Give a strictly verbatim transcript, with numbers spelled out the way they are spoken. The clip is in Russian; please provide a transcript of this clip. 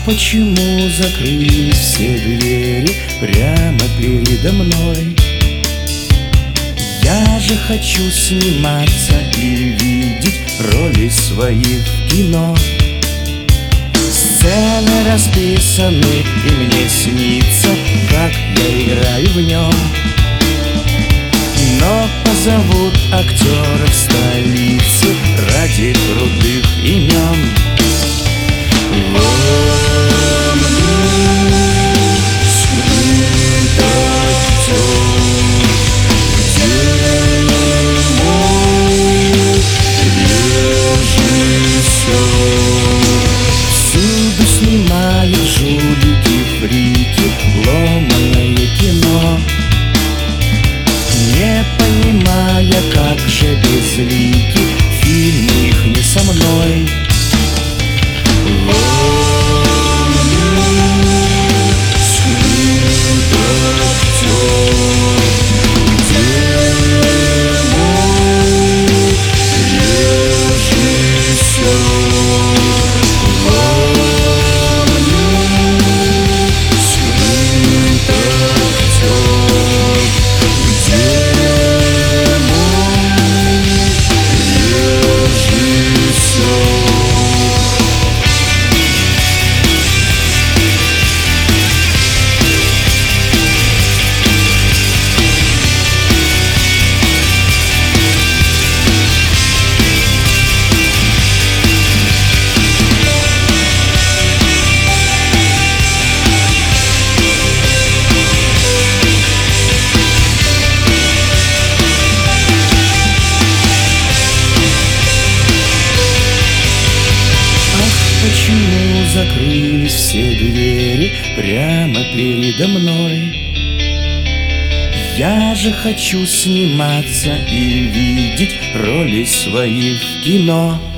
почему закрылись все двери прямо передо мной? Я же хочу сниматься и видеть роли свои в кино. Сцены расписаны, и мне снится, как я играю в нем. Но позовут актеров столицы ради крутых имен. Во мне скрыт актер, где мой режиссер? Всюду снимают жулики, фрики, ломаное кино, не понимая, как же безлики фильм их не со мной. Во мне скрыт актер, где мой режиссер? Во мне скрыт актер, где мой режиссер? Почему закрылись все двери прямо передо мной? Я же хочу сниматься и видеть роли свои в кино.